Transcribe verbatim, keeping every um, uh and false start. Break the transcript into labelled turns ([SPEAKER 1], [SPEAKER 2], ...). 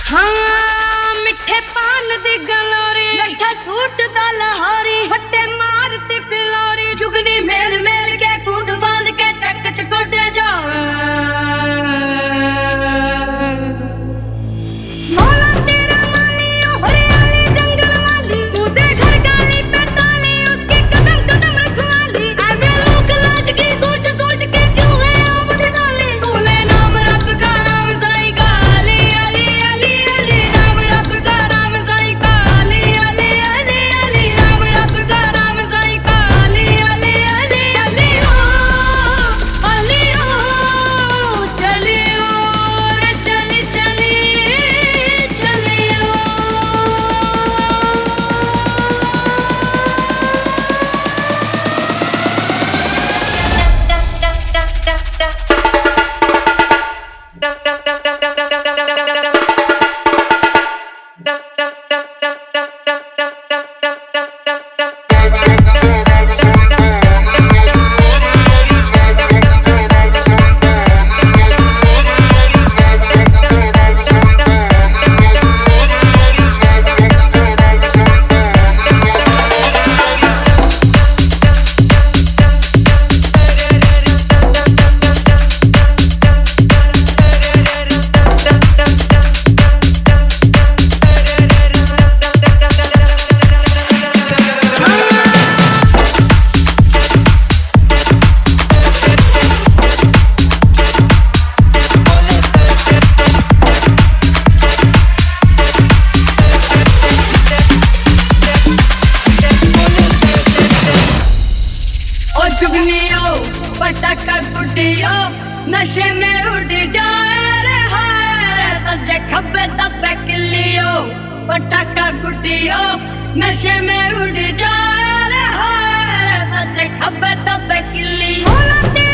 [SPEAKER 1] हाँ मिठे पान दी गलोरी लट्ठा सूट दा लहारी फट्टे मारती फिलोरी जुगनी मेल मेल के कूद फांद के चक चकोटे जावे मौला तेरा माली ओ हरियाली जंगल वाली कूदे घर गाली पे ताली उसकी कदम कदम रखवाली ऐवे लोग लाज की सोच सोच के क्यों है आमद डाली बोले नाम रब का नाम साईं का अली अली अली अली नाम रब का नाम साईं का अली अली अली अली नाम रब का नाम साईं का अली अली अली अली ओ अली ओ चलियो रे चली चली चलियो जुगनियो पटाखा गुड्डियो नशे में उड़ जाए रे हाय रे सज्जे खब्बे तब्बे किलियो पटाखा गुड्डियो नशे में उड़ जाए रे हाय रे सज्जे खब्बे तब्बे किलियो